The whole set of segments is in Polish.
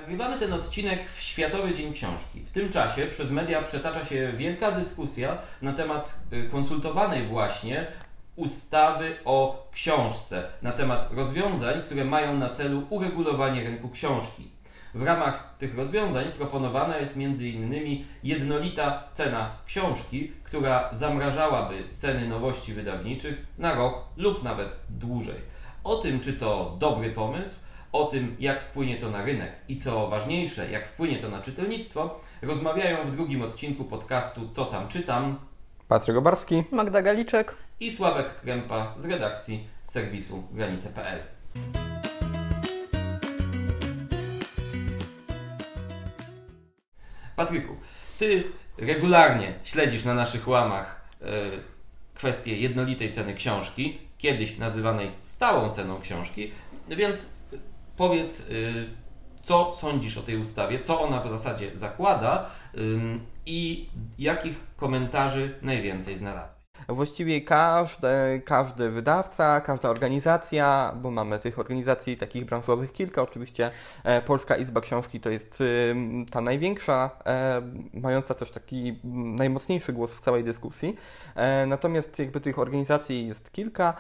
Nagrywamy ten odcinek w Światowy Dzień Książki. W tym czasie przez media przetacza się wielka dyskusja na temat konsultowanej właśnie ustawy o książce, na temat rozwiązań, które mają na celu uregulowanie rynku książki. W ramach tych rozwiązań proponowana jest m.in. jednolita cena książki, która zamrażałaby ceny nowości wydawniczych na rok lub nawet dłużej. O tym, czy to dobry pomysł, o tym, jak wpłynie to na rynek i co ważniejsze, jak wpłynie to na czytelnictwo, rozmawiają w drugim odcinku podcastu Co tam czytam Patryk Obarski, Magda Galiczek i Sławek Krępa z redakcji serwisu granice.pl. Patryku, Ty regularnie śledzisz na naszych łamach kwestię jednolitej ceny książki, kiedyś nazywanej stałą ceną książki, więc powiedz, co sądzisz o tej ustawie, co ona w zasadzie zakłada i jakich komentarzy najwięcej znalazłeś. Właściwie każdy wydawca, każda organizacja, bo mamy tych organizacji takich branżowych kilka, oczywiście Polska Izba Książki to jest ta największa, mająca też taki najmocniejszy głos w całej dyskusji, natomiast jakby tych organizacji jest kilka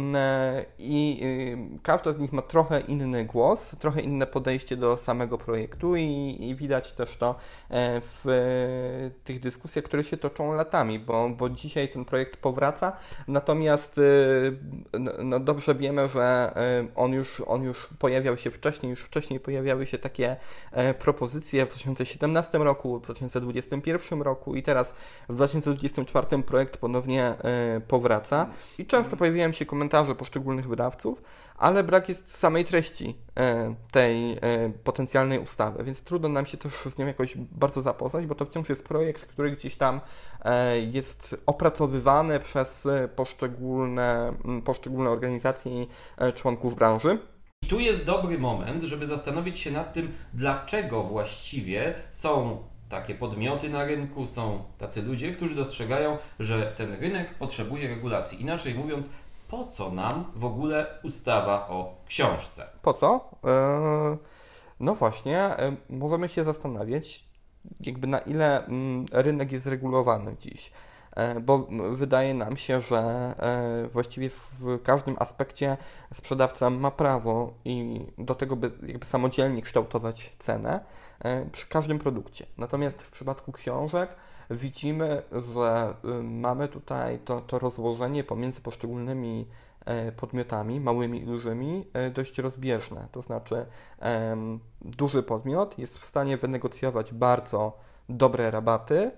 i każda z nich ma trochę inny głos, trochę inne podejście do samego projektu i widać też to w tych dyskusjach, które się toczą latami, bo dzisiaj ten projekt powraca, natomiast no dobrze wiemy, że on już pojawiał się wcześniej, już wcześniej pojawiały się takie propozycje w 2017 roku, w 2021 roku i teraz w 2024 projekt ponownie powraca i często pojawiają się komentarze poszczególnych wydawców, ale brak jest samej treści tej potencjalnej ustawy, więc trudno nam się też z nią jakoś bardzo zapoznać, bo to wciąż jest projekt, który gdzieś tam jest opracowywany przez poszczególne organizacje i członków branży. I tu jest dobry moment, żeby zastanowić się nad tym, dlaczego właściwie są takie podmioty na rynku, są tacy ludzie, którzy dostrzegają, że ten rynek potrzebuje regulacji. Inaczej mówiąc, po co nam w ogóle ustawa o książce? Po co? No właśnie, możemy się zastanawiać, jakby na ile rynek jest regulowany dziś. Bo wydaje nam się, że właściwie w każdym aspekcie sprzedawca ma prawo i do tego, by jakby samodzielnie kształtować cenę przy każdym produkcie. Natomiast w przypadku książek widzimy, że mamy tutaj to rozłożenie pomiędzy poszczególnymi podmiotami, małymi i dużymi, dość rozbieżne. To znaczy duży podmiot jest w stanie wynegocjować bardzo dobre rabaty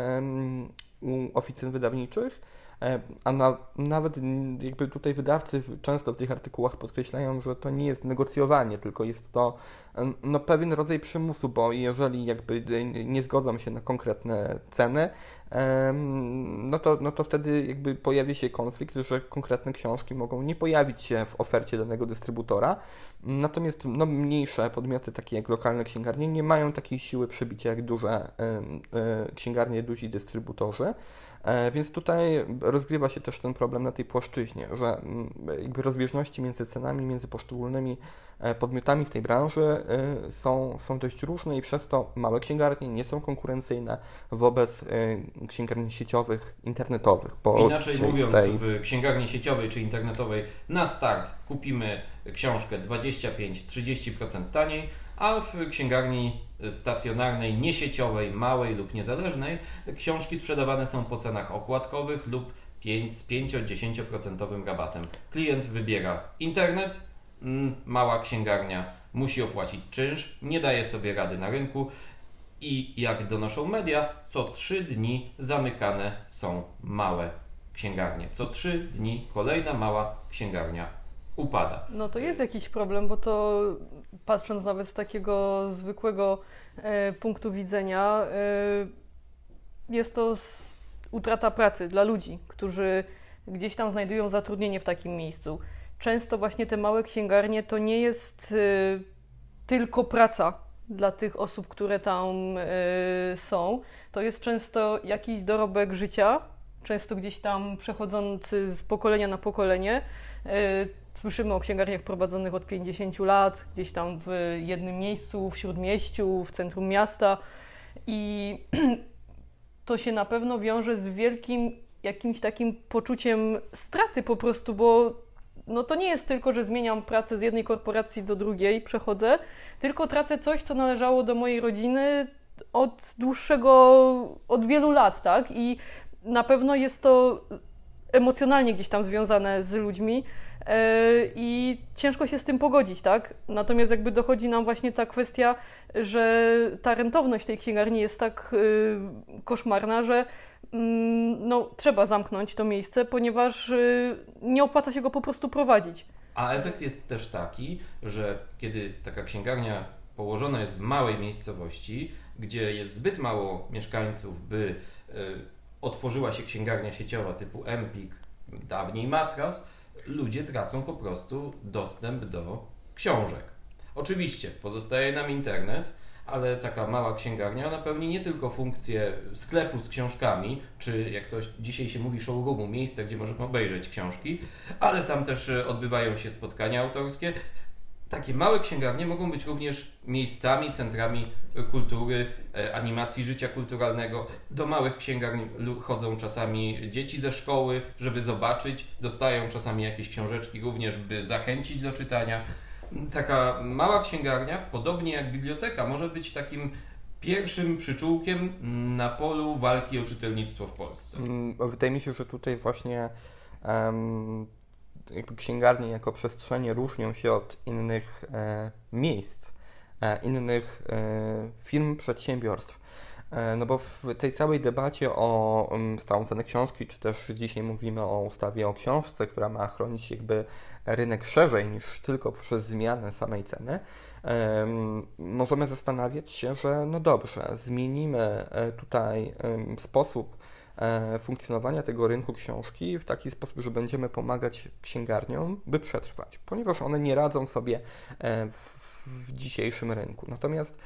u oficyn wydawniczych, a nawet jakby tutaj wydawcy często w tych artykułach podkreślają, że to nie jest negocjowanie, tylko jest to pewien rodzaj przymusu, bo jeżeli jakby nie zgodzą się na konkretne ceny, no to wtedy jakby pojawia się konflikt, że konkretne książki mogą nie pojawić się w ofercie danego dystrybutora, natomiast mniejsze podmioty, takie jak lokalne księgarnie, nie mają takiej siły przebicia jak duże księgarnie, duzi dystrybutorzy. Więc tutaj rozgrywa się też ten problem na tej płaszczyźnie, że jakby rozbieżności między cenami, między poszczególnymi podmiotami w tej branży są dość różne i przez to małe księgarnie nie są konkurencyjne wobec księgarni sieciowych, internetowych. Inaczej mówiąc, w księgarni sieciowej czy internetowej na start kupimy książkę 25-30% taniej, a w księgarni stacjonarnej, niesieciowej, małej lub niezależnej książki sprzedawane są po cenach okładkowych lub z 5-10% rabatem. Klient wybiera internet, mała księgarnia musi opłacić czynsz, nie daje sobie rady na rynku i jak donoszą media, co 3 dni zamykane są małe księgarnie. Co 3 dni kolejna mała księgarnia upada. No to jest jakiś problem, bo to patrząc nawet z takiego zwykłego punktu widzenia, jest to utrata pracy dla ludzi, którzy gdzieś tam znajdują zatrudnienie w takim miejscu. Często właśnie te małe księgarnie to nie jest tylko praca dla tych osób, które tam są. To jest często jakiś dorobek życia, często gdzieś tam przechodzący z pokolenia na pokolenie. słyszymy o księgarniach prowadzonych od 50 lat, gdzieś tam w jednym miejscu, w śródmieściu, w centrum miasta i to się na pewno wiąże z wielkim jakimś takim poczuciem straty po prostu, bo no to nie jest tylko, że zmieniam pracę z jednej korporacji do drugiej, przechodzę, tylko tracę coś, co należało do mojej rodziny od wielu lat, tak? I na pewno jest to emocjonalnie gdzieś tam związane z ludźmi i ciężko się z tym pogodzić, tak? Natomiast jakby dochodzi nam właśnie ta kwestia, że ta rentowność tej księgarni jest tak koszmarna, że no, trzeba zamknąć to miejsce, ponieważ nie opłaca się go po prostu prowadzić. A efekt jest też taki, że kiedy taka księgarnia położona jest w małej miejscowości, gdzie jest zbyt mało mieszkańców, by otworzyła się księgarnia sieciowa typu Empik, dawniej Matras, ludzie tracą po prostu dostęp do książek. Oczywiście pozostaje nam internet, ale taka mała księgarnia, ona pełni nie tylko funkcję sklepu z książkami, czy jak to dzisiaj się mówi showroomu, miejsca, gdzie możemy obejrzeć książki, ale tam też odbywają się spotkania autorskie. Takie małe księgarnie mogą być również miejscami, centrami kultury, animacji życia kulturalnego. Do małych księgarni chodzą czasami dzieci ze szkoły, żeby zobaczyć, dostają czasami jakieś książeczki również, by zachęcić do czytania. Taka mała księgarnia, podobnie jak biblioteka, może być takim pierwszym przyczółkiem na polu walki o czytelnictwo w Polsce. Wydaje mi się, że tutaj właśnie jakby księgarnie jako przestrzenie różnią się od innych miejsc, innych firm, przedsiębiorstw. No bo w tej całej debacie o stałą cenę książki, czy też dzisiaj mówimy o ustawie o książce, która ma chronić jakby rynek szerzej niż tylko przez zmianę samej ceny, możemy zastanawiać się, że no dobrze, zmienimy tutaj sposób funkcjonowania tego rynku książki w taki sposób, że będziemy pomagać księgarniom, by przetrwać, ponieważ one nie radzą sobie w dzisiejszym rynku. Natomiast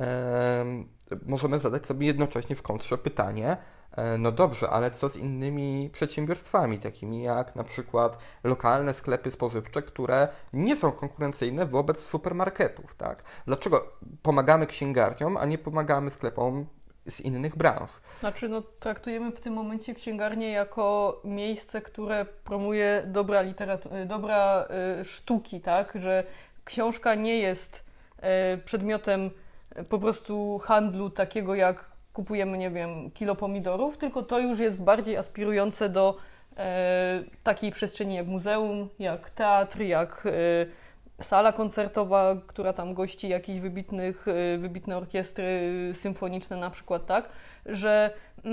możemy zadać sobie jednocześnie w kontrze pytanie, no dobrze, ale co z innymi przedsiębiorstwami, takimi jak na przykład lokalne sklepy spożywcze, które nie są konkurencyjne wobec supermarketów, tak? Dlaczego pomagamy księgarniom, a nie pomagamy sklepom z innych branż? Znaczy, no, traktujemy w tym momencie księgarnię jako miejsce, które promuje dobra sztuki, tak? Że książka nie jest przedmiotem po prostu handlu takiego jak kupujemy, nie wiem, kilo pomidorów, tylko to już jest bardziej aspirujące do takiej przestrzeni jak muzeum, jak teatr, jak sala koncertowa, która tam gości jakichś wybitne orkiestry symfoniczne na przykład, tak, że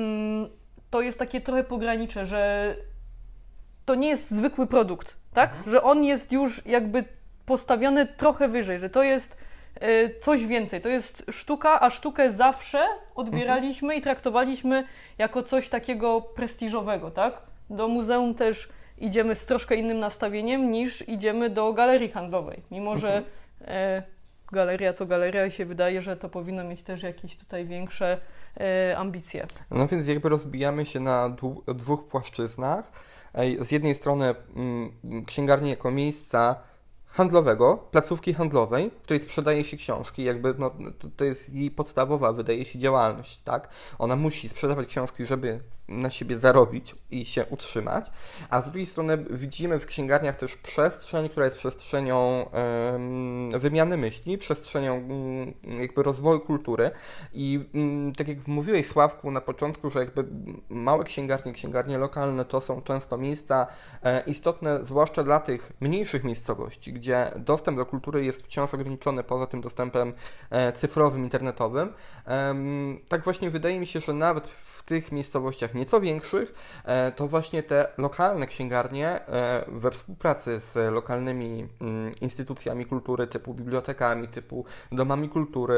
to jest takie trochę pogranicze, że to nie jest zwykły produkt, tak, że on jest już jakby postawiony trochę wyżej, że to jest coś więcej, to jest sztuka, a sztukę zawsze odbieraliśmy i traktowaliśmy jako coś takiego prestiżowego, tak? Do muzeum też idziemy z troszkę innym nastawieniem niż idziemy do galerii handlowej, mimo że galeria to galeria i się wydaje, że to powinno mieć też jakieś tutaj większe ambicje. No więc jakby rozbijamy się na dwóch płaszczyznach. Z jednej strony księgarnie jako miejsca handlowego, placówki handlowej, w której sprzedaje się książki, jakby no, to jest jej podstawowa, wydaje się, działalność, tak? Ona musi sprzedawać książki, żeby na siebie zarobić i się utrzymać, a z drugiej strony widzimy w księgarniach też przestrzeń, która jest przestrzenią wymiany myśli, przestrzenią jakby rozwoju kultury i tak jak mówiłeś, Sławku, na początku, że jakby małe księgarnie lokalne to są często miejsca istotne, zwłaszcza dla tych mniejszych miejscowości, gdzie dostęp do kultury jest wciąż ograniczony poza tym dostępem cyfrowym, internetowym. Tak właśnie wydaje mi się, że nawet w tych miejscowościach nieco większych, to właśnie te lokalne księgarnie we współpracy z lokalnymi instytucjami kultury typu bibliotekami, typu domami kultury,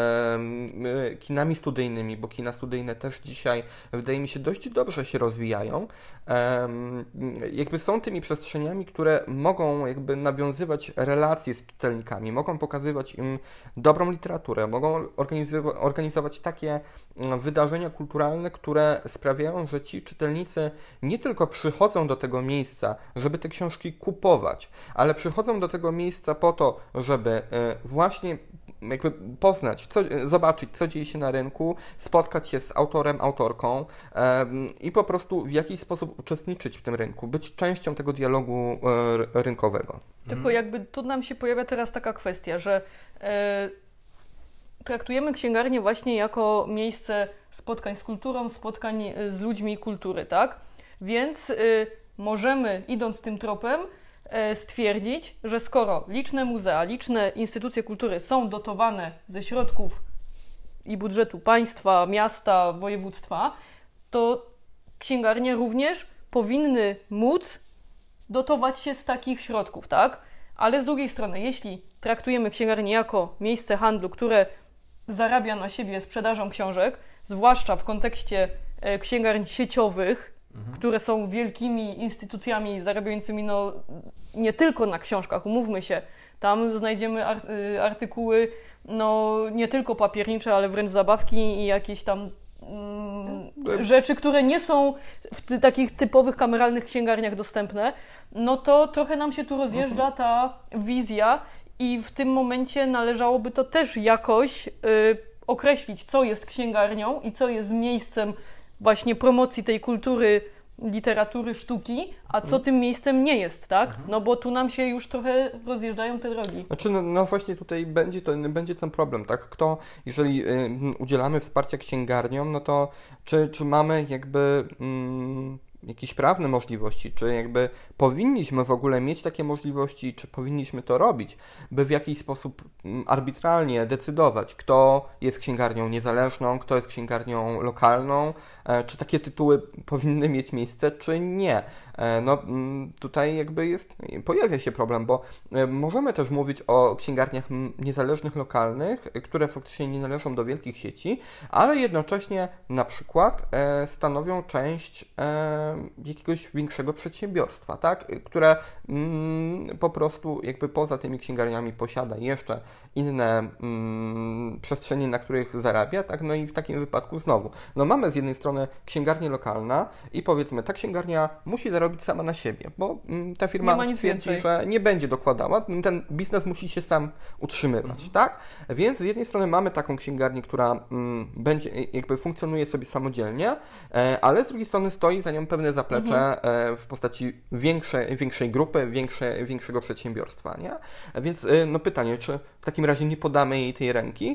kinami studyjnymi, bo kina studyjne też dzisiaj wydaje mi się dość dobrze się rozwijają, jakby są tymi przestrzeniami, które mogą jakby nawiązywać relacje z czytelnikami, mogą pokazywać im dobrą literaturę, mogą organizować takie wydarzenia kulturalne, które sprawiają, że ci czytelnicy nie tylko przychodzą do tego miejsca, żeby te książki kupować, ale przychodzą do tego miejsca po to, żeby właśnie jakby poznać, zobaczyć, co dzieje się na rynku, spotkać się z autorem, autorką i po prostu w jakiś sposób uczestniczyć w tym rynku, być częścią tego dialogu rynkowego. Tylko jakby tu nam się pojawia teraz taka kwestia, że traktujemy księgarnię właśnie jako miejsce spotkań z kulturą, spotkań z ludźmi kultury, tak? Więc możemy, idąc tym tropem, stwierdzić, że skoro liczne muzea, liczne instytucje kultury są dotowane ze środków i budżetu państwa, miasta, województwa, to księgarnie również powinny móc dotować się z takich środków, tak? Ale z drugiej strony, jeśli traktujemy księgarnię jako miejsce handlu, które zarabia na siebie sprzedażą książek, zwłaszcza w kontekście księgarni sieciowych, które są wielkimi instytucjami zarabiającymi nie tylko na książkach, umówmy się, tam znajdziemy artykuły nie tylko papiernicze, ale wręcz zabawki i jakieś tam rzeczy, które nie są w takich typowych kameralnych księgarniach dostępne, no to trochę nam się tu rozjeżdża ta wizja i w tym momencie należałoby to też jakoś określić, co jest księgarnią i co jest miejscem właśnie promocji tej kultury, literatury, sztuki, a co tym miejscem nie jest, tak? No bo tu nam się już trochę rozjeżdżają te drogi. Znaczy, no właśnie tutaj będzie ten problem, tak? Jeżeli udzielamy wsparcia księgarniom, no to czy mamy jakby jakieś prawne możliwości, czy jakby powinniśmy w ogóle mieć takie możliwości, czy powinniśmy to robić, by w jakiś sposób arbitralnie decydować, kto jest księgarnią niezależną, kto jest księgarnią lokalną, czy takie tytuły powinny mieć miejsce, czy nie. Tutaj jakby pojawia się problem, bo możemy też mówić o księgarniach niezależnych, lokalnych, które faktycznie nie należą do wielkich sieci, ale jednocześnie na przykład stanowią część jakiegoś większego przedsiębiorstwa, tak? Które po prostu jakby poza tymi księgarniami posiada jeszcze inne przestrzenie, na których zarabia, tak? No i w takim wypadku znowu, mamy z jednej strony księgarnię lokalna i powiedzmy, ta księgarnia musi zarobić sama na siebie, bo ta firma stwierdzi, że nie będzie dokładała, ten biznes musi się sam utrzymywać, tak? Więc z jednej strony mamy taką księgarnię, która będzie jakby funkcjonuje sobie samodzielnie, ale z drugiej strony stoi za nią pewne zaplecze w postaci większej grupy, większego przedsiębiorstwa, nie? Więc pytanie, czy w takim razie nie podamy jej tej ręki,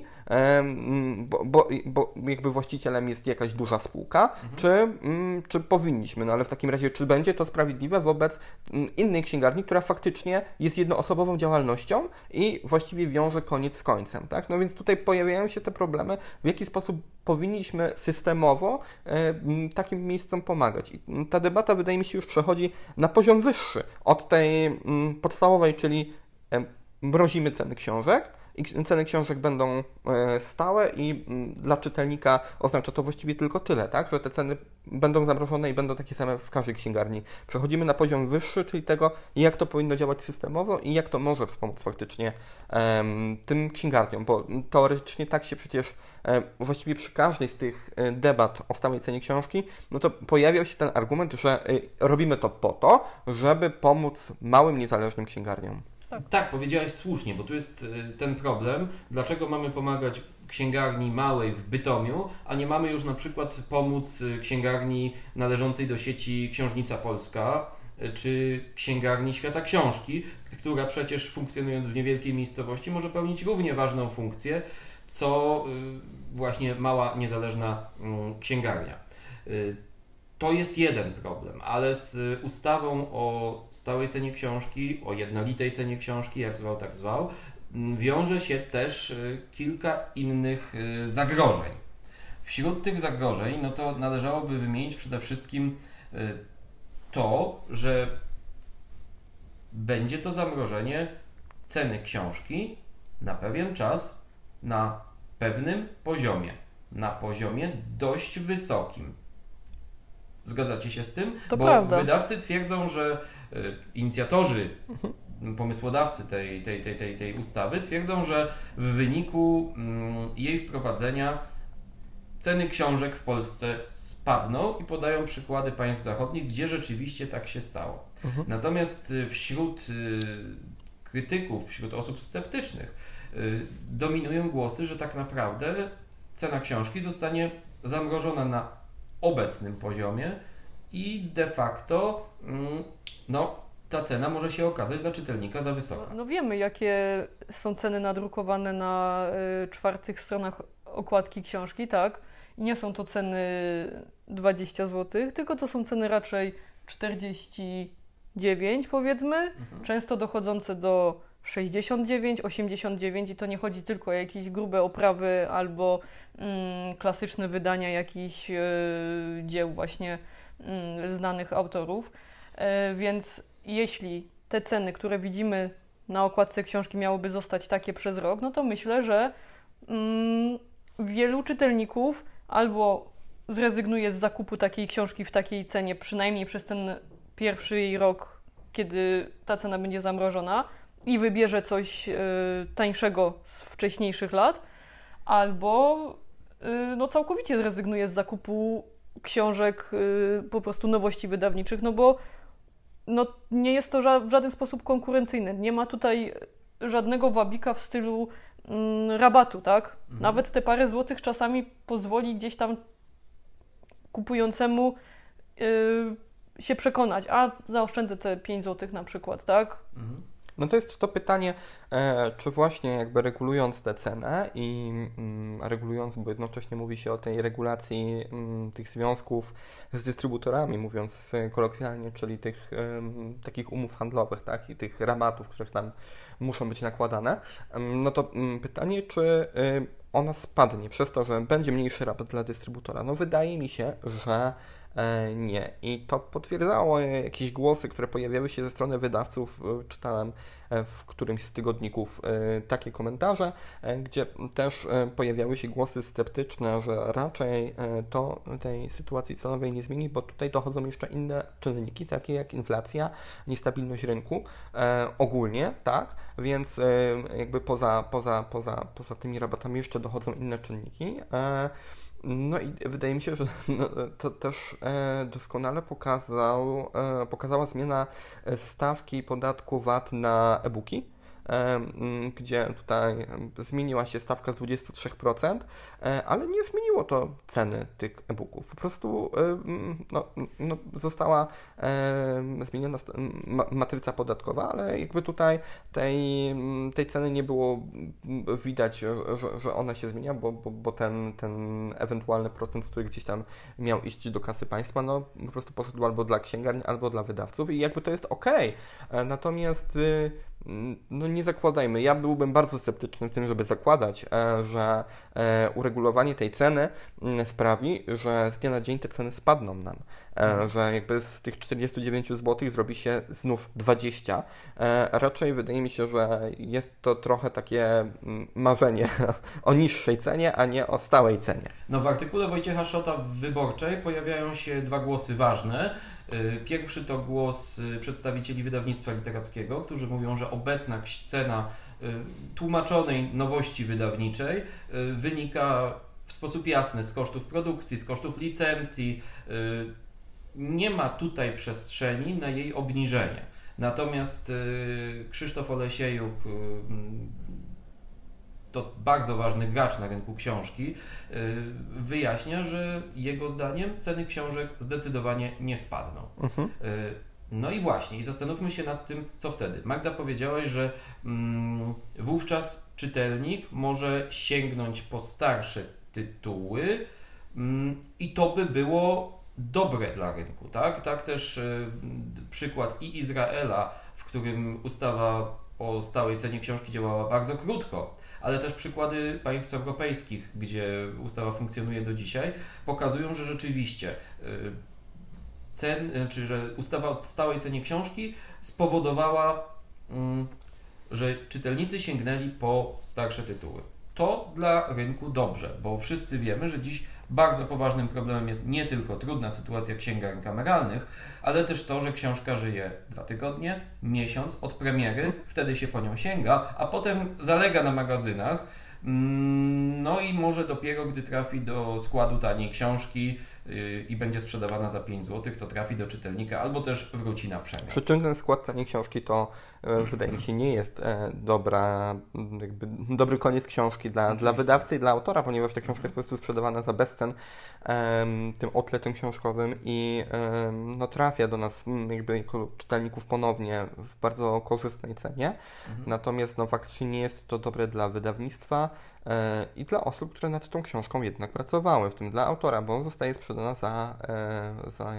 bo jakby właścicielem jest jakaś duża spółka, czy powinniśmy, ale w takim razie, czy będzie to sprawiedliwe wobec innej księgarni, która faktycznie jest jednoosobową działalnością i właściwie wiąże koniec z końcem, tak? No więc tutaj pojawiają się te problemy, w jaki sposób powinniśmy systemowo takim miejscom pomagać. I ta debata, wydaje mi się, już przechodzi na poziom wyższy od tej podstawowej, czyli mrozimy ceny książek i ceny książek będą stałe i dla czytelnika oznacza to właściwie tylko tyle, tak, że te ceny będą zamrożone i będą takie same w każdej księgarni. Przechodzimy na poziom wyższy, czyli tego, jak to powinno działać systemowo i jak to może wspomóc faktycznie tym księgarniom, bo teoretycznie tak się przecież właściwie przy każdej z tych debat o stałej cenie książki, no to pojawiał się ten argument, że robimy to po to, żeby pomóc małym, niezależnym księgarniom. Tak, powiedziałeś słusznie, bo tu jest ten problem, dlaczego mamy pomagać księgarni małej w Bytomiu, a nie mamy już na przykład pomóc księgarni należącej do sieci Książnica Polska, czy księgarni Świata Książki, która przecież funkcjonując w niewielkiej miejscowości może pełnić równie ważną funkcję, co właśnie mała, niezależna księgarnia. To jest jeden problem, ale z ustawą o stałej cenie książki, o jednolitej cenie książki, jak zwał, tak zwał, wiąże się też kilka innych zagrożeń. Wśród tych zagrożeń, no to należałoby wymienić przede wszystkim to, że będzie to zamrożenie ceny książki na pewien czas, na pewnym poziomie, na poziomie dość wysokim. Zgadzacie się z tym? To bo prawda. Wydawcy twierdzą, że inicjatorzy, pomysłodawcy tej ustawy twierdzą, że w wyniku jej wprowadzenia ceny książek w Polsce spadną i podają przykłady państw zachodnich, gdzie rzeczywiście tak się stało. Natomiast wśród krytyków, wśród osób sceptycznych dominują głosy, że tak naprawdę cena książki zostanie zamrożona na obecnym poziomie i de facto ta cena może się okazać dla czytelnika za wysoka. No wiemy, jakie są ceny nadrukowane na czwartych stronach okładki książki, tak? I nie są to ceny 20 zł, tylko to są ceny raczej 49 powiedzmy, często dochodzące do 69, 89 i to nie chodzi tylko o jakieś grube oprawy albo klasyczne wydania jakichś dzieł właśnie znanych autorów, więc jeśli te ceny, które widzimy na okładce książki miałyby zostać takie przez rok, no to myślę, że wielu czytelników albo zrezygnuje z zakupu takiej książki w takiej cenie, przynajmniej przez ten pierwszy jej rok, kiedy ta cena będzie zamrożona i wybierze coś tańszego z wcześniejszych lat, albo całkowicie zrezygnuje z zakupu książek po prostu nowości wydawniczych, no bo nie jest to w żaden sposób konkurencyjne. Nie ma tutaj żadnego wabika w stylu rabatu, tak? Nawet te parę złotych czasami pozwoli gdzieś tam kupującemu się przekonać, a zaoszczędzę te 5 złotych na przykład, tak? No to jest to pytanie, czy właśnie jakby regulując tę cenę i regulując, bo jednocześnie mówi się o tej regulacji tych związków z dystrybutorami, mówiąc kolokwialnie, czyli tych takich umów handlowych, tak, i tych rabatów, które tam muszą być nakładane, no to pytanie, czy ona spadnie przez to, że będzie mniejszy rabat dla dystrybutora? No wydaje mi się, że nie. I to potwierdzało jakieś głosy, które pojawiały się ze strony wydawców. Czytałem w którymś z tygodników takie komentarze, gdzie też pojawiały się głosy sceptyczne, że raczej to tej sytuacji cenowej nie zmieni, bo tutaj dochodzą jeszcze inne czynniki, takie jak inflacja, niestabilność rynku ogólnie, tak? Więc jakby poza tymi rabatami jeszcze dochodzą inne czynniki. No i wydaje mi się, że to też doskonale pokazała zmiana stawki podatku VAT na e-booki, gdzie tutaj zmieniła się stawka z 23%, ale nie zmieniło to ceny tych e-booków. Po prostu została zmieniona matryca podatkowa, ale jakby tutaj tej ceny nie było widać, że ona się zmienia, bo ten ewentualny procent, który gdzieś tam miał iść do kasy państwa, no po prostu poszedł albo dla księgarni, albo dla wydawców i jakby to jest okej. Natomiast nie zakładajmy. Ja byłbym bardzo sceptyczny w tym, żeby zakładać, że uregulowanie tej ceny sprawi, że z dnia na dzień te ceny spadną nam. Że jakby z tych 49 zł zrobi się znów 20. Raczej wydaje mi się, że jest to trochę takie marzenie o niższej cenie, a nie o stałej cenie. No w artykule Wojciecha Szota w Wyborczej pojawiają się dwa głosy ważne. Pierwszy to głos przedstawicieli wydawnictwa literackiego, którzy mówią, że obecna cena tłumaczonej nowości wydawniczej wynika w sposób jasny z kosztów produkcji, z kosztów licencji. Nie ma tutaj przestrzeni na jej obniżenie. Natomiast Krzysztof Olesiejuk, to bardzo ważny gracz na rynku książki, wyjaśnia, że jego zdaniem ceny książek zdecydowanie nie spadną. No i właśnie, i zastanówmy się nad tym, co wtedy. Magda, powiedziałaś, że wówczas czytelnik może sięgnąć po starsze tytuły i to by było dobre dla rynku, tak? Tak też przykład i Izraela, w którym ustawa o stałej cenie książki działała bardzo krótko, ale też przykłady państw europejskich, gdzie ustawa funkcjonuje do dzisiaj, pokazują, że rzeczywiście że ustawa o stałej cenie książki spowodowała, że czytelnicy sięgnęli po starsze tytuły. To dla rynku dobrze, bo wszyscy wiemy, że dziś bardzo poważnym problemem jest nie tylko trudna sytuacja księgarni kameralnych, ale też to, że książka żyje 2 tygodnie, miesiąc od premiery, wtedy się po nią sięga, a potem zalega na magazynach. No i może dopiero gdy trafi do składu taniej książki i będzie sprzedawana za 5 zł, to trafi do czytelnika albo też wróci na przemian. Przy czym ten skład taniej książki to wydaje mi się nie jest dobry koniec książki dla wydawcy i dla autora, ponieważ ta książka jest po prostu sprzedawana za bezcen tym outletem książkowym i trafia do nas jako czytelników ponownie w bardzo korzystnej cenie. Natomiast faktycznie nie jest to dobre dla wydawnictwa i dla osób, które nad tą książką jednak pracowały, w tym dla autora, bo zostaje sprzedana za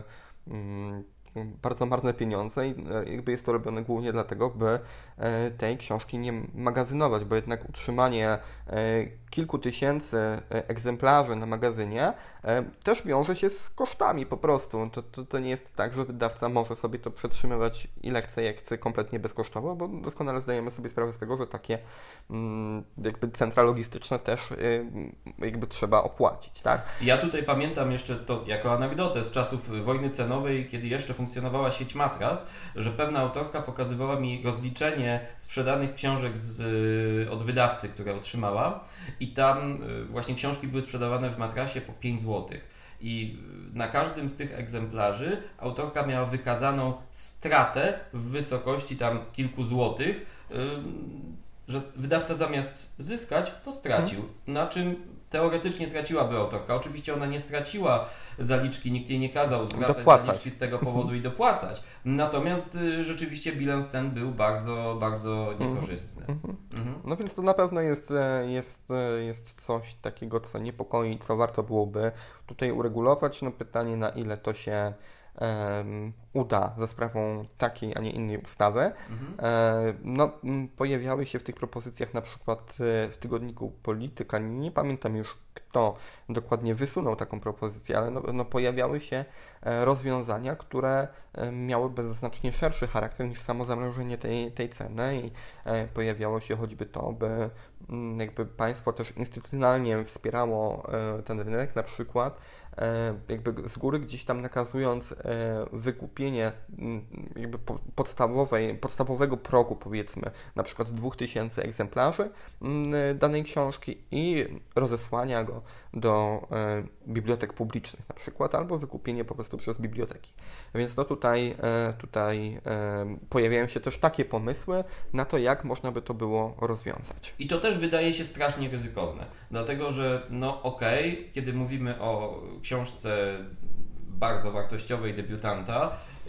bardzo marne pieniądze i jest to robione głównie dlatego, by tej książki nie magazynować, bo jednak utrzymanie kilku tysięcy egzemplarzy na magazynie też wiąże się z kosztami po prostu. To nie jest tak, że wydawca może sobie to przetrzymywać ile chce, jak chce, kompletnie bezkosztowo, bo doskonale zdajemy sobie sprawę z tego, że takie centra logistyczne też trzeba opłacić, tak? Ja tutaj pamiętam jeszcze to jako anegdotę z czasów wojny cenowej, kiedy jeszcze funkcjonowała sieć Matras, że pewna autorka pokazywała mi rozliczenie sprzedanych książek od wydawcy, które otrzymała i tam właśnie książki były sprzedawane w Matrasie po 5 zł. I na każdym z tych egzemplarzy autorka miała wykazaną stratę w wysokości tam kilku złotych, że wydawca zamiast zyskać, to stracił. Na czym teoretycznie traciłaby autorka. Oczywiście ona nie straciła zaliczki, nikt jej nie kazał zwracać zaliczki z tego powodu i dopłacać. Natomiast rzeczywiście bilans ten był bardzo, bardzo niekorzystny. No więc to na pewno jest coś takiego, co niepokoi, co warto byłoby tutaj uregulować. No pytanie, na ile to się uda za sprawą takiej, a nie innej ustawy. Pojawiały się w tych propozycjach na przykład w tygodniku Polityka, nie pamiętam już kto dokładnie wysunął taką propozycję, ale pojawiały się rozwiązania, które miałyby znacznie szerszy charakter niż samo zamrożenie tej ceny i pojawiało się choćby to, by państwo też instytucjonalnie wspierało ten rynek, na przykład z góry gdzieś tam nakazując wykupienie podstawowego progu, powiedzmy, na przykład 2000 egzemplarzy danej książki i rozesłania go do bibliotek publicznych na przykład, albo wykupienie po prostu przez biblioteki. Więc tutaj pojawiają się też takie pomysły na to, jak można by to było rozwiązać. I to też wydaje się strasznie ryzykowne, dlatego że kiedy mówimy o książce bardzo wartościowej debiutanta,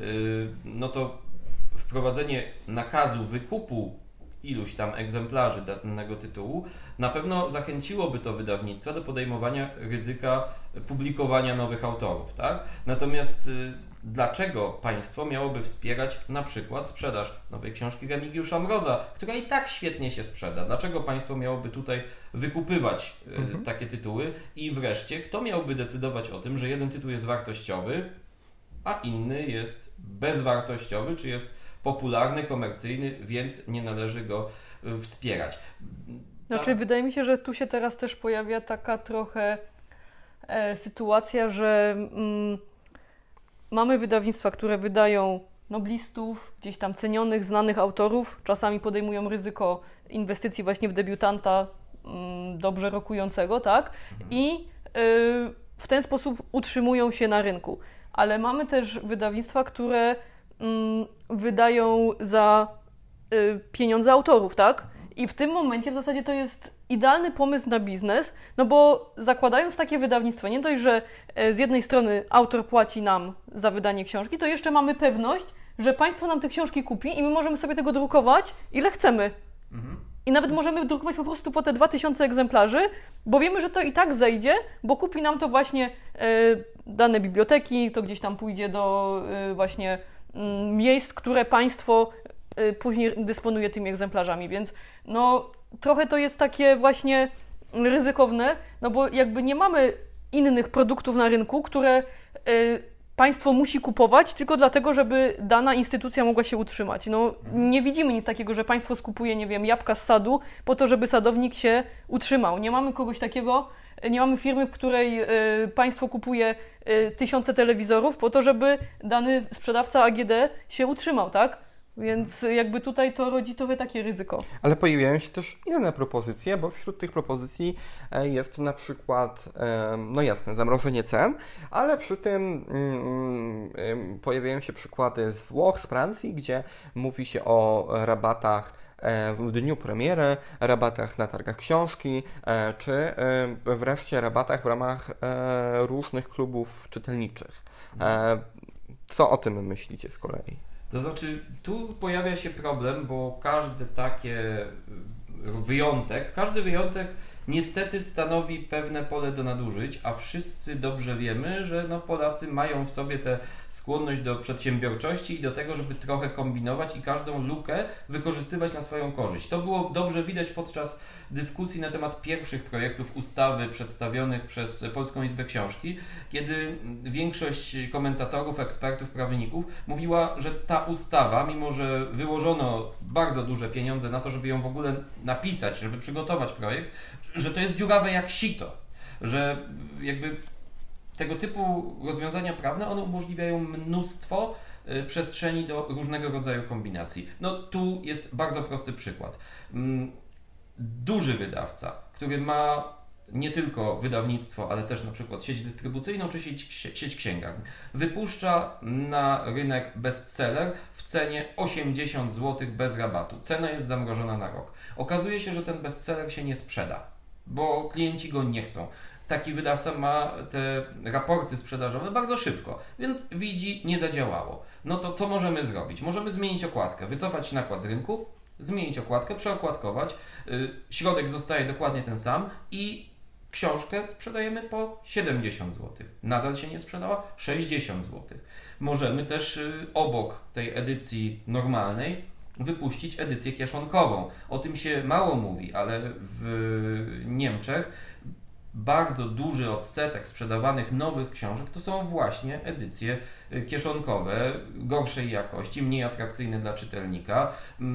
to wprowadzenie nakazu wykupu iluś tam egzemplarzy danego tytułu na pewno zachęciłoby to wydawnictwa do podejmowania ryzyka publikowania nowych autorów, tak? Natomiast dlaczego państwo miałoby wspierać na przykład sprzedaż nowej książki Remigiusza Mroza, która i tak świetnie się sprzeda? Dlaczego państwo miałoby tutaj wykupywać takie tytuły? I wreszcie, kto miałby decydować o tym, że jeden tytuł jest wartościowy, a inny jest bezwartościowy, czy jest popularny, komercyjny, więc nie należy go wspierać? Znaczy, wydaje mi się, że tu się teraz też pojawia taka trochę sytuacja, że mamy wydawnictwa, które wydają noblistów, gdzieś tam cenionych, znanych autorów, czasami podejmują ryzyko inwestycji właśnie w debiutanta dobrze rokującego, tak? I w ten sposób utrzymują się na rynku. Ale mamy też wydawnictwa, które wydają za pieniądze autorów, tak? I w tym momencie w zasadzie to jest idealny pomysł na biznes, no bo zakładając takie wydawnictwo, nie dość, że z jednej strony autor płaci nam za wydanie książki, to jeszcze mamy pewność, że państwo nam te książki kupi i my możemy sobie tego drukować ile chcemy. I nawet możemy drukować po prostu po te 2000 egzemplarzy, bo wiemy, że to i tak zejdzie, bo kupi nam to właśnie dane biblioteki, to gdzieś tam pójdzie do właśnie miejsc, które państwo później dysponuje tymi egzemplarzami, więc trochę to jest takie właśnie ryzykowne, no bo jakby nie mamy innych produktów na rynku, które państwo musi kupować tylko dlatego, żeby dana instytucja mogła się utrzymać. Nie widzimy nic takiego, że państwo skupuje, nie wiem, jabłka z sadu po to, żeby sadownik się utrzymał. Nie mamy kogoś takiego, nie mamy firmy, w której państwo kupuje tysiące telewizorów po to, żeby dany sprzedawca AGD się utrzymał, tak? Więc jakby tutaj to rodzi trochę takie ryzyko. Ale pojawiają się też inne propozycje, bo wśród tych propozycji jest na przykład, no jasne, zamrożenie cen, ale przy tym pojawiają się przykłady z Włoch, z Francji, gdzie mówi się o rabatach w dniu premiery, rabatach na targach książki, czy wreszcie rabatach w ramach różnych klubów czytelniczych. Co o tym myślicie z kolei? To znaczy, tu pojawia się problem, bo każdy wyjątek niestety stanowi pewne pole do nadużyć, a wszyscy dobrze wiemy, że Polacy mają w sobie tę skłonność do przedsiębiorczości i do tego, żeby trochę kombinować i każdą lukę wykorzystywać na swoją korzyść. To było dobrze widać podczas dyskusji na temat pierwszych projektów ustawy przedstawionych przez Polską Izbę Książki, kiedy większość komentatorów, ekspertów, prawników mówiła, że ta ustawa, mimo że wyłożono bardzo duże pieniądze na to, żeby ją w ogóle napisać, żeby przygotować projekt, że to jest dziurawe jak sito, że jakby tego typu rozwiązania prawne, one umożliwiają mnóstwo przestrzeni do różnego rodzaju kombinacji. Tu jest bardzo prosty przykład. Duży wydawca, który ma nie tylko wydawnictwo, ale też na przykład sieć dystrybucyjną czy sieć księgarni, wypuszcza na rynek bestseller w cenie 80 zł bez rabatu. Cena jest zamrożona na rok. Okazuje się, że ten bestseller się nie sprzeda, bo klienci go nie chcą. Taki wydawca ma te raporty sprzedażowe bardzo szybko, więc widzi, nie zadziałało. To co możemy zrobić? Możemy zmienić okładkę, wycofać nakład z rynku, zmienić okładkę, przeokładkować, środek zostaje dokładnie ten sam i książkę sprzedajemy po 70 zł. Nadal się nie sprzedała? 60 zł. Możemy też obok tej edycji normalnej wypuścić edycję kieszonkową. O tym się mało mówi, ale w Niemczech bardzo duży odsetek sprzedawanych nowych książek to są właśnie edycje kieszonkowe, gorszej jakości, mniej atrakcyjne dla czytelnika,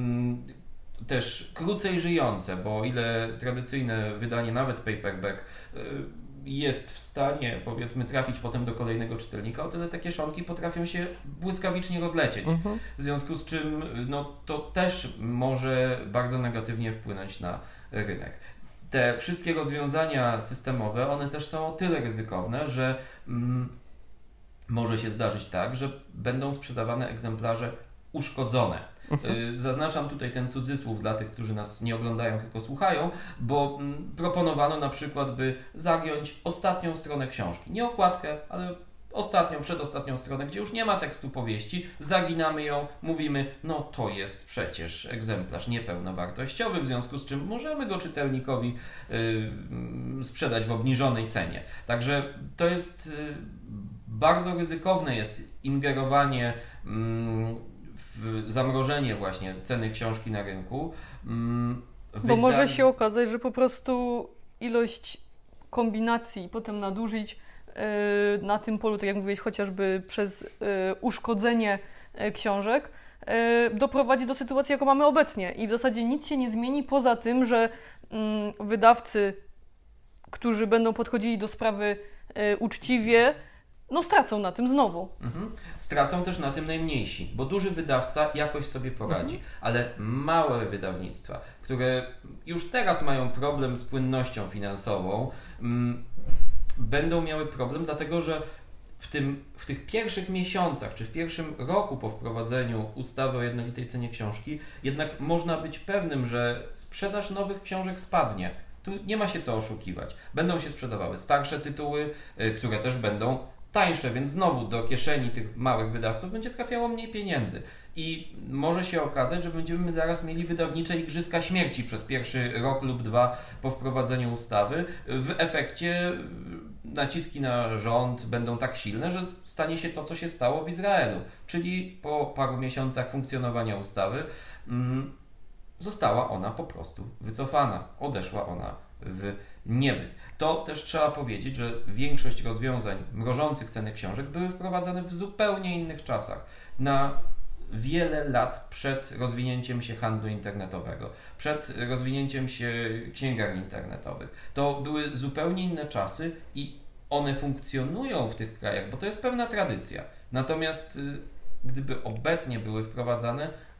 też krócej żyjące, bo o ile tradycyjne wydanie, nawet paperback, jest w stanie, powiedzmy, trafić potem do kolejnego czytelnika, o tyle te kieszonki potrafią się błyskawicznie rozlecieć. W związku z czym to też może bardzo negatywnie wpłynąć na rynek. Te wszystkie rozwiązania systemowe, one też są o tyle ryzykowne, że może się zdarzyć tak, że będą sprzedawane egzemplarze uszkodzone. Zaznaczam tutaj ten cudzysłów dla tych, którzy nas nie oglądają, tylko słuchają, bo proponowano na przykład, by zagiąć ostatnią stronę książki. Nie okładkę, ale przedostatnią stronę, gdzie już nie ma tekstu powieści, zaginamy ją, mówimy, to jest przecież egzemplarz niepełnowartościowy, w związku z czym możemy go czytelnikowi sprzedać w obniżonej cenie. Także to jest bardzo ryzykowne jest ingerowanie w zamrożenie właśnie ceny książki na rynku. Bo może się okazać, że po prostu ilość kombinacji, potem nadużyć na tym polu, tak jak mówiłeś, chociażby przez uszkodzenie książek, doprowadzi do sytuacji, jaką mamy obecnie. I w zasadzie nic się nie zmieni poza tym, że wydawcy, którzy będą podchodzili do sprawy uczciwie, stracą na tym znowu. Stracą też na tym najmniejsi, bo duży wydawca jakoś sobie poradzi, ale małe wydawnictwa, które już teraz mają problem z płynnością finansową, będą miały problem, dlatego że w tych pierwszych miesiącach, czy w pierwszym roku po wprowadzeniu ustawy o jednolitej cenie książki, jednak można być pewnym, że sprzedaż nowych książek spadnie. Tu nie ma się co oszukiwać. Będą się sprzedawały starsze tytuły, które też będą tańsze, więc znowu do kieszeni tych małych wydawców będzie trafiało mniej pieniędzy. I może się okazać, że będziemy zaraz mieli wydawnicze igrzyska śmierci przez pierwszy rok lub dwa po wprowadzeniu ustawy. W efekcie naciski na rząd będą tak silne, że stanie się to, co się stało w Izraelu. Czyli po paru miesiącach funkcjonowania ustawy została ona po prostu wycofana. Odeszła ona w niebyt. To też trzeba powiedzieć, że większość rozwiązań mrożących ceny książek były wprowadzane w zupełnie innych czasach. Na wiele lat przed rozwinięciem się handlu internetowego, przed rozwinięciem się księgarni internetowych. To były zupełnie inne czasy i one funkcjonują w tych krajach, bo to jest pewna tradycja. Natomiast gdyby obecnie były wprowadzane,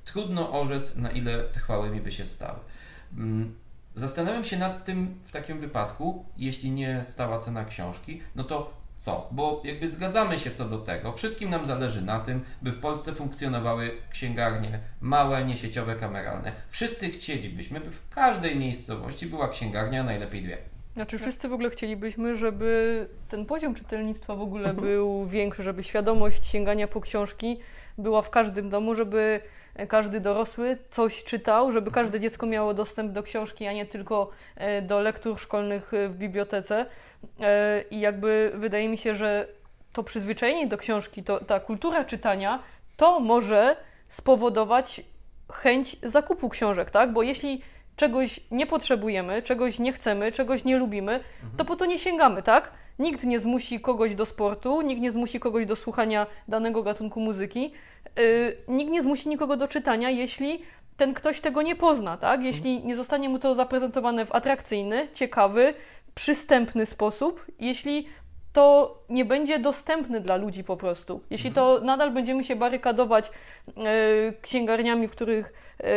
Trudno orzec, na ile te chwały mi by się stały. Zastanawiam się nad tym w takim wypadku, jeśli nie stała cena książki, no to co? Bo jakby zgadzamy się co do tego, wszystkim nam zależy na tym, by w Polsce funkcjonowały księgarnie małe, niesieciowe, kameralne. Wszyscy chcielibyśmy, by w każdej miejscowości była księgarnia, najlepiej 2. Znaczy wszyscy w ogóle chcielibyśmy, żeby ten poziom czytelnictwa w ogóle był większy, żeby świadomość sięgania po książki była w każdym domu, żeby każdy dorosły coś czytał, żeby każde dziecko miało dostęp do książki, a nie tylko do lektur szkolnych w bibliotece. I jakby wydaje mi się, że to przyzwyczajenie do książki, ta kultura czytania, to może spowodować chęć zakupu książek, tak? Bo jeśli czegoś nie potrzebujemy, czegoś nie chcemy, czegoś nie lubimy, to po to nie sięgamy, tak? Nikt nie zmusi kogoś do sportu, nikt nie zmusi kogoś do słuchania danego gatunku muzyki, nikt nie zmusi nikogo do czytania, jeśli ten ktoś tego nie pozna, tak? Jeśli nie zostanie mu to zaprezentowane w atrakcyjny, ciekawy, przystępny sposób, jeśli to nie będzie dostępne dla ludzi po prostu. Jeśli to nadal będziemy się barykadować księgarniami, w których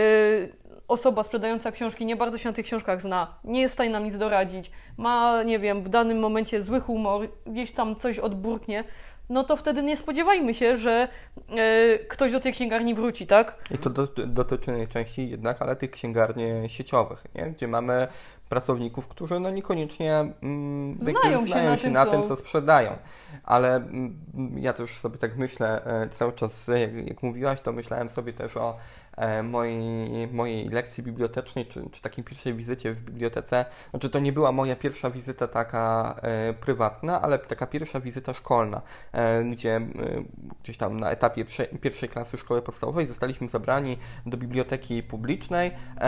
osoba sprzedająca książki nie bardzo się na tych książkach zna, nie jest w stanie nam nic doradzić, ma, nie wiem, w danym momencie zły humor, gdzieś tam coś odburknie, no to wtedy nie spodziewajmy się, że ktoś do tej księgarni wróci, tak? I to dotyczy najczęściej jednak, ale tych księgarni sieciowych, nie? Gdzie mamy pracowników, którzy no niekoniecznie znają się na tym, co sprzedają. Ale ja też sobie tak myślę, cały czas jak mówiłaś, to myślałem sobie też o mojej lekcji bibliotecznej, czy takiej pierwszej wizycie w bibliotece. Znaczy to nie była moja pierwsza wizyta taka prywatna, ale taka pierwsza wizyta szkolna, gdzie gdzieś tam na etapie pierwszej klasy szkoły podstawowej zostaliśmy zabrani do biblioteki publicznej,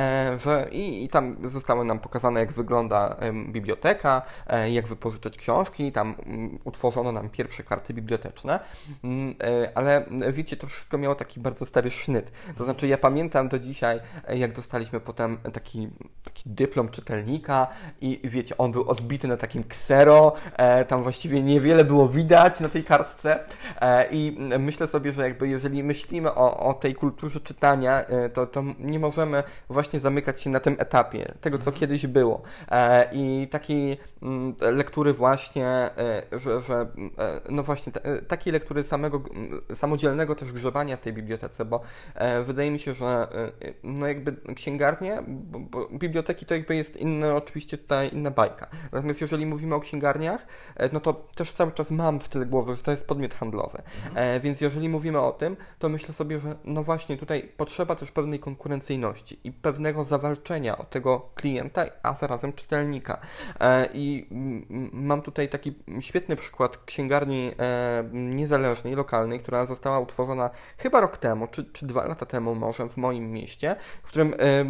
i tam zostało nam pokazane, jak wygląda biblioteka, jak wypożyczać książki, tam utworzono nam pierwsze karty biblioteczne, ale wiecie, to wszystko miało taki bardzo stary sznyt. To znaczy ja pamiętam do dzisiaj, jak dostaliśmy potem taki dyplom czytelnika i wiecie, on był odbity na takim ksero, tam właściwie niewiele było widać na tej kartce i myślę sobie, że jakby jeżeli myślimy o tej kulturze czytania, to nie możemy właśnie zamykać się na tym etapie tego, co kiedyś było. I takiej lektury właśnie, że no właśnie takiej lektury samodzielnego też grzebania w tej bibliotece, bo wydaje mi się, że no jakby księgarnie, bo biblioteki to jakby jest oczywiście tutaj inna bajka. Natomiast jeżeli mówimy o księgarniach, no to też cały czas mam w tyle głowy, że to jest podmiot handlowy. Więc jeżeli mówimy o tym, to myślę sobie, że no właśnie tutaj potrzeba też pewnej konkurencyjności i pewnego zawalczenia o tego klienta, a zarazem czytelnika. I mam tutaj taki świetny przykład księgarni niezależnej, lokalnej, która została utworzona chyba rok temu, czy 2 lata temu może w moim mieście, w którym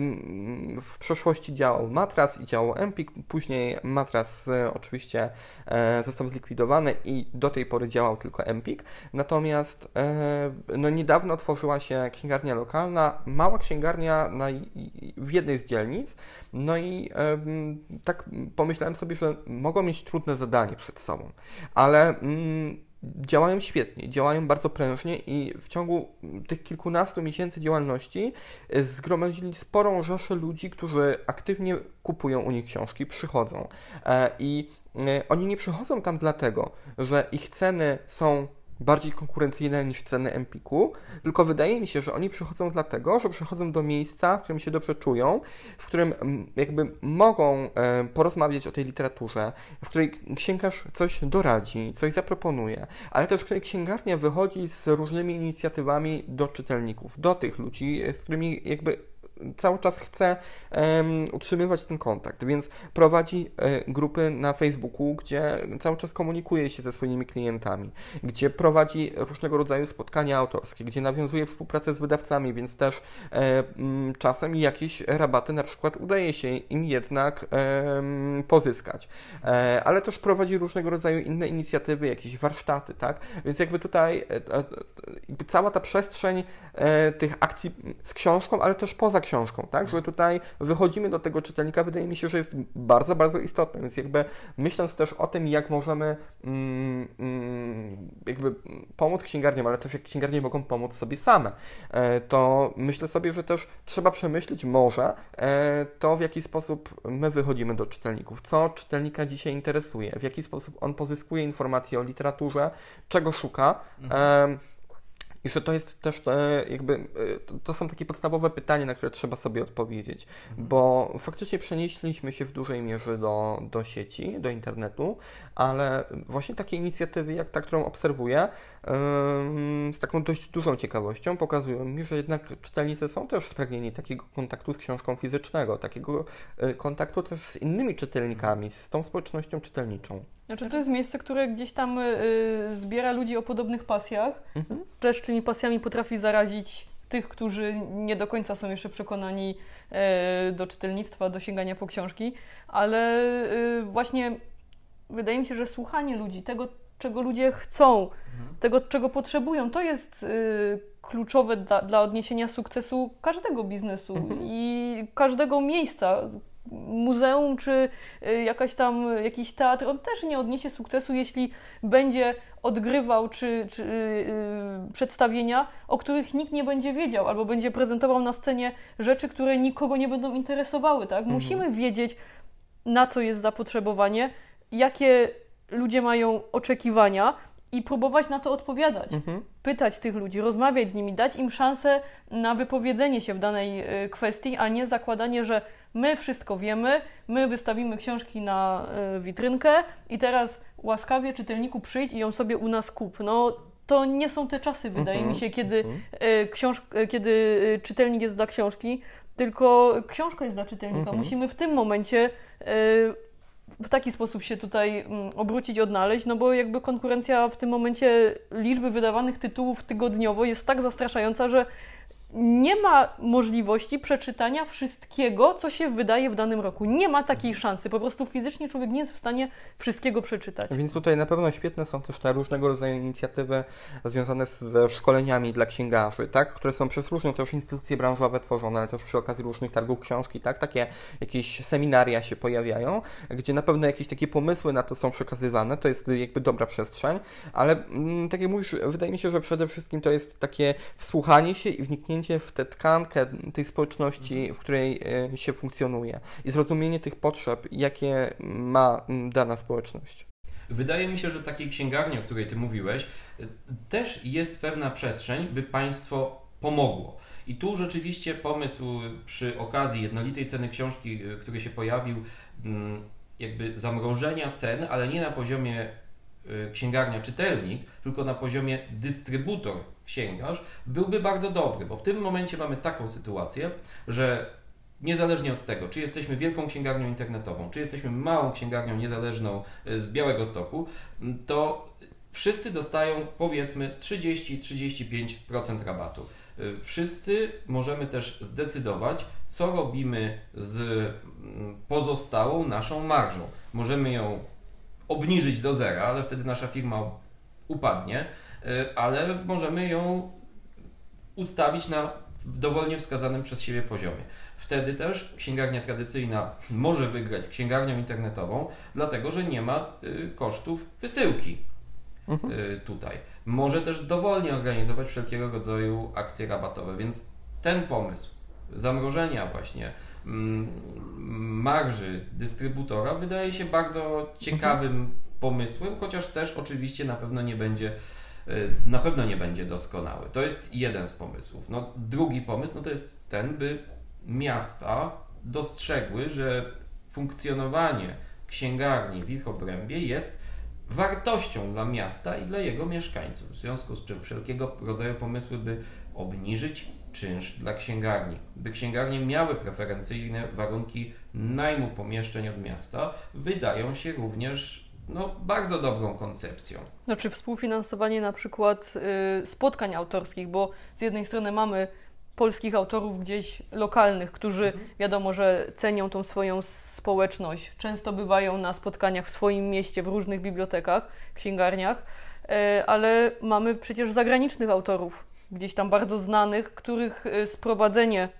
w przeszłości działał Matras i działał Empik, później Matras oczywiście został zlikwidowany i do tej pory działał tylko Empik, natomiast no niedawno otworzyła się księgarnia lokalna, mała księgarnia w jednej z dzielnic, no i tak pomyślałem sobie, że mogą mieć trudne zadanie przed sobą, ale działają świetnie, działają bardzo prężnie i w ciągu tych kilkunastu miesięcy działalności zgromadzili sporą rzeszę ludzi, którzy aktywnie kupują u nich książki, przychodzą. I oni nie przychodzą tam dlatego, że ich ceny są bardziej konkurencyjne niż ceny Empiku, tylko wydaje mi się, że oni przychodzą dlatego, że przychodzą do miejsca, w którym się dobrze czują, w którym jakby mogą porozmawiać o tej literaturze, w której księgarz coś doradzi, coś zaproponuje, ale też w której księgarnia wychodzi z różnymi inicjatywami do czytelników, do tych ludzi, z którymi jakby cały czas chce utrzymywać ten kontakt, więc prowadzi grupy na Facebooku, gdzie cały czas komunikuje się ze swoimi klientami, gdzie prowadzi różnego rodzaju spotkania autorskie, gdzie nawiązuje współpracę z wydawcami, więc też czasem jakieś rabaty na przykład udaje się im jednak pozyskać, ale też prowadzi różnego rodzaju inne inicjatywy, jakieś warsztaty, tak? Więc jakby tutaj cała ta przestrzeń tych akcji z książką, ale też poza książką, tak? Że tutaj wychodzimy do tego czytelnika, wydaje mi się, że jest bardzo, bardzo istotne, więc jakby myśląc też o tym, jak możemy jakby pomóc księgarniom, ale też jak księgarnie mogą pomóc sobie same, to myślę sobie, że też trzeba przemyśleć może to, w jaki sposób my wychodzimy do czytelników, co czytelnika dzisiaj interesuje, w jaki sposób on pozyskuje informacje o literaturze, czego szuka. I że to jest też jakby, to są takie podstawowe pytania, na które trzeba sobie odpowiedzieć, bo faktycznie przenieśliśmy się w dużej mierze do sieci, do internetu, ale właśnie takie inicjatywy jak ta, którą obserwuję, z taką dość dużą ciekawością pokazują mi, że jednak czytelnicy są też spragnieni takiego kontaktu z książką fizycznego, takiego kontaktu też z innymi czytelnikami, z tą społecznością czytelniczą. Znaczy to jest miejsce, które gdzieś tam zbiera ludzi o podobnych pasjach, też tymi pasjami potrafi zarazić tych, którzy nie do końca są jeszcze przekonani do czytelnictwa, do sięgania po książki, ale właśnie wydaje mi się, że słuchanie ludzi, tego, czego ludzie chcą, tego, czego potrzebują, to jest kluczowe dla odniesienia sukcesu każdego biznesu i każdego miejsca. Muzeum czy jakiś teatr, on też nie odniesie sukcesu, jeśli będzie odgrywał czy przedstawienia, o których nikt nie będzie wiedział, albo będzie prezentował na scenie rzeczy, które nikogo nie będą interesowały, tak? Musimy wiedzieć, na co jest zapotrzebowanie, jakie ludzie mają oczekiwania i próbować na to odpowiadać. Pytać tych ludzi, rozmawiać z nimi, dać im szansę na wypowiedzenie się w danej kwestii, a nie zakładanie, że my wszystko wiemy, my wystawimy książki na witrynkę i teraz łaskawie czytelniku przyjdź i ją sobie u nas kup. No to nie są te czasy, wydaje mi się, kiedy czytelnik jest dla książki, tylko książka jest dla czytelnika. Musimy w tym momencie w taki sposób się tutaj obrócić, odnaleźć, no bo jakby konkurencja w tym momencie liczby wydawanych tytułów tygodniowo jest tak zastraszająca, że nie ma możliwości przeczytania wszystkiego, co się wydaje w danym roku. Nie ma takiej szansy. Po prostu fizycznie człowiek nie jest w stanie wszystkiego przeczytać. Więc tutaj na pewno świetne są też te różnego rodzaju inicjatywy związane ze szkoleniami dla księgarzy, tak? Które są przez różne też instytucje branżowe tworzone, ale też przy okazji różnych targów książki, tak? Takie jakieś seminaria się pojawiają, gdzie na pewno jakieś takie pomysły na to są przekazywane. To jest jakby dobra przestrzeń, ale tak jak mówisz, wydaje mi się, że przede wszystkim to jest takie wsłuchanie się i wniknięcie w tę tkankę tej społeczności, w której się funkcjonuje i zrozumienie tych potrzeb, jakie ma dana społeczność. Wydaje mi się, że takiej księgarni, o której Ty mówiłeś, też jest pewna przestrzeń, by państwo pomogło. I tu rzeczywiście pomysł przy okazji jednolitej ceny książki, który się pojawił, jakby zamrożenia cen, ale nie na poziomie księgarnia czytelnik, tylko na poziomie dystrybutor księgarz, byłby bardzo dobry, bo w tym momencie mamy taką sytuację, że niezależnie od tego, czy jesteśmy wielką księgarnią internetową, czy jesteśmy małą księgarnią niezależną z Białegostoku, to wszyscy dostają powiedzmy 30-35% rabatu. Wszyscy możemy też zdecydować, co robimy z pozostałą naszą marżą. Możemy ją obniżyć do zera, ale wtedy nasza firma upadnie, ale możemy ją ustawić na dowolnie wskazanym przez siebie poziomie. Wtedy też księgarnia tradycyjna może wygrać z księgarnią internetową, dlatego że nie ma kosztów wysyłki tutaj. Może też dowolnie organizować wszelkiego rodzaju akcje rabatowe, więc ten pomysł zamrożenia właśnie marży dystrybutora wydaje się bardzo ciekawym pomysłem, chociaż też oczywiście na pewno nie będzie doskonały. To jest jeden z pomysłów. No, drugi pomysł to jest ten, by miasta dostrzegły, że funkcjonowanie księgarni w ich obrębie jest wartością dla miasta i dla jego mieszkańców. W związku z czym wszelkiego rodzaju pomysły, by obniżyć czynsz dla księgarni, by księgarnie miały preferencyjne warunki najmu pomieszczeń od miasta, wydają się również bardzo dobrą koncepcją. Znaczy współfinansowanie na przykład spotkań autorskich, bo z jednej strony mamy polskich autorów gdzieś lokalnych, którzy wiadomo, że cenią tą swoją społeczność, często bywają na spotkaniach w swoim mieście, w różnych bibliotekach, księgarniach, ale mamy przecież zagranicznych autorów, gdzieś tam bardzo znanych, których sprowadzenie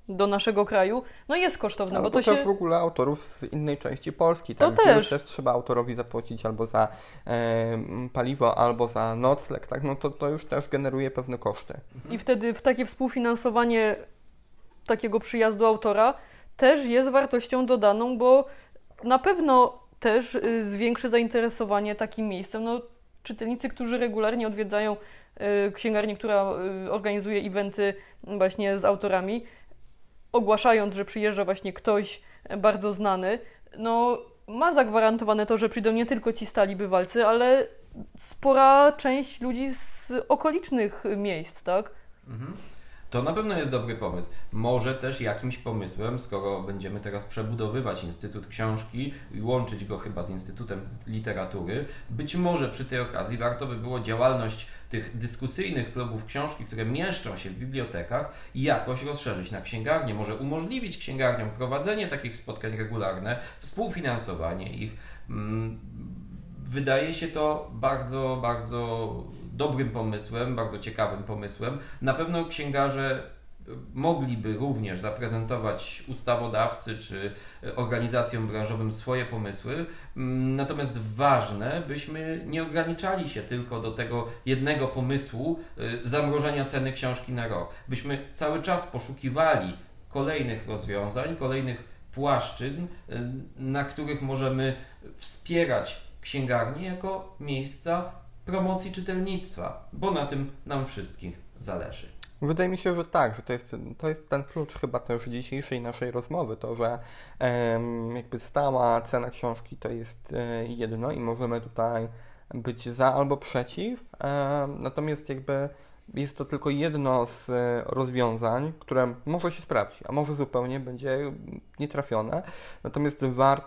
do naszego kraju, no jest kosztowne, Ale bo to też się... w ogóle autorów z innej części Polski, To tak? Gdzie też. już też trzeba autorowi zapłacić albo za paliwo, albo za nocleg, tak? No to już też generuje pewne koszty. I wtedy w takie współfinansowanie takiego przyjazdu autora też jest wartością dodaną, bo na pewno też zwiększy zainteresowanie takim miejscem. No, czytelnicy, którzy regularnie odwiedzają księgarnię, która organizuje eventy właśnie z autorami, ogłaszając, że przyjeżdża właśnie ktoś bardzo znany, no ma zagwarantowane to, że przyjdą nie tylko ci stali bywalcy, ale spora część ludzi z okolicznych miejsc, tak? To na pewno jest dobry pomysł. Może też jakimś pomysłem, skoro będziemy teraz przebudowywać Instytut Książki i łączyć go chyba z Instytutem Literatury, być może przy tej okazji warto by było działalność tych dyskusyjnych klubów książki, które mieszczą się w bibliotekach, jakoś rozszerzyć na księgarnię. Może umożliwić księgarniom prowadzenie takich spotkań regularne, współfinansowanie ich. Wydaje się to bardzo, bardzo dobrym pomysłem, bardzo ciekawym pomysłem. Na pewno księgarze mogliby również zaprezentować ustawodawcy czy organizacjom branżowym swoje pomysły. Natomiast ważne, byśmy nie ograniczali się tylko do tego jednego pomysłu zamrożenia ceny książki na rok. Byśmy cały czas poszukiwali kolejnych rozwiązań, kolejnych płaszczyzn, na których możemy wspierać księgarnie jako miejsca promocji czytelnictwa, bo na tym nam wszystkim zależy. Wydaje mi się, że tak, że to jest ten klucz chyba też dzisiejszej naszej rozmowy, to, że jakby stała cena książki to jest jedno i możemy tutaj być za albo przeciw, natomiast jakby jest to tylko jedno z rozwiązań, które może się sprawdzić, a może zupełnie będzie nietrafione. Natomiast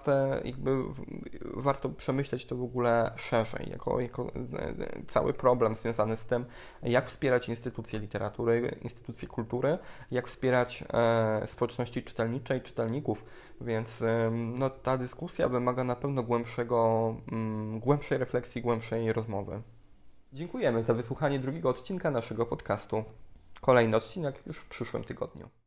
warto przemyśleć to w ogóle szerzej, jako cały problem związany z tym, jak wspierać instytucje literatury, instytucje kultury, jak wspierać społeczności czytelnicze i czytelników. Więc no, ta dyskusja wymaga na pewno głębszej refleksji, głębszej rozmowy. Dziękujemy za wysłuchanie drugiego odcinka naszego podcastu. Kolejny odcinek już w przyszłym tygodniu.